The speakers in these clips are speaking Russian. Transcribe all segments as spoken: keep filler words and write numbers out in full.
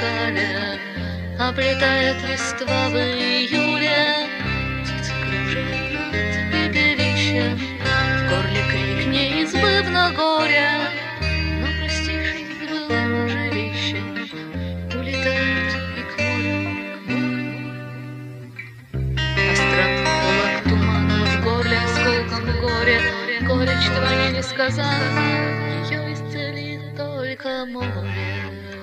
зеркале облетает листва в июле. Птицы кружат над пепелищем, в горле крик неизбывно горя. Но простившись с былым жилищем, улетают и к морю, к морю. А странный лак тумана в горле, осколком горя, горечь твоя несказанная, ее исцелит только море.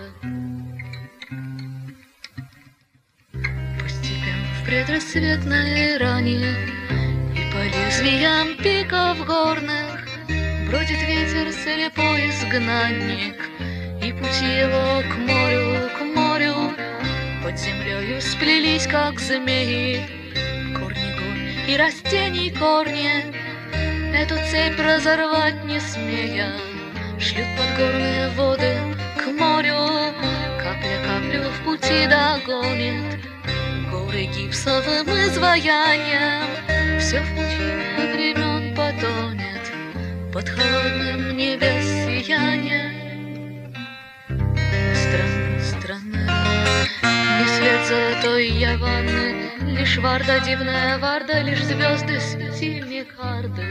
В предрассветной ране и по лезвиям пиков горных бродит ветер слепой изгнанник, и пути его к морю, к морю под землею сплелись, как змеи, корни гор и растений корни. Эту цепь разорвать не смея, шлют подгорные воды к морю, капля каплю в пути догонит. Горы гипсовым изваянием все в пучине времен потонет под холодным небес сиянием. Странно, странно, не след золотой Яваны, лишь варда, дивная варда, лишь звезды светильникарды.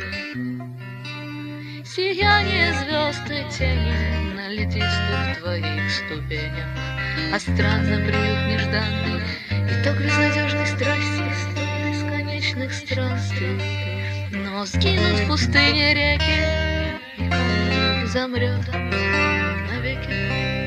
Сияние звезд и тени на летистых твоих ступенях, а странно приют нежданный, итог безнадежной страсти, столь бесконечных странствий. Но сгинут в пустыне реки, и камень замрет навеки.